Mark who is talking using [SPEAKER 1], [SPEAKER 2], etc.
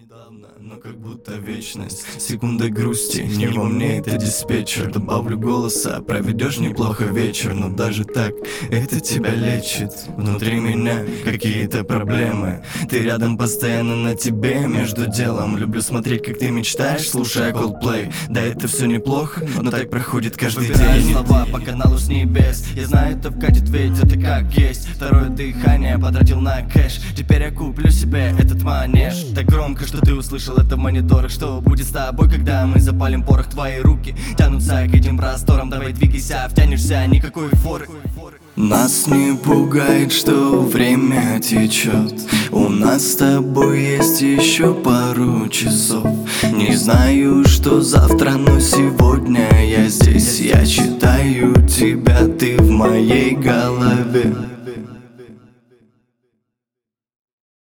[SPEAKER 1] недавно, но как будто вечность. Секунда грусти, не во мне это диспетчер. Добавлю голоса, проведешь неплохо вечер. Но даже так, это тебя лечит. Внутри меня какие-то проблемы. Ты рядом постоянно, на тебе между делом. Люблю смотреть, как ты мечтаешь, слушая Coldplay. Да, это все неплохо, но так проходит каждый день. Слова по каналу с небес. Я знаю, это вкатит, ведь это как есть. Второе дыхание потратил на кэш. Теперь я куплю себе этот манеж. Так громко, что ты услышал это в мониторах. Что будет с тобой, когда мы запалим порох? Твои руки тянутся к этим просторам. Давай двигайся, втянешься, никакой форы. Нас не пугает, что время течет. У нас с тобой есть еще пару часов. Не знаю, что завтра, но сегодня я здесь. Я читаю тебя, ты в моей голове.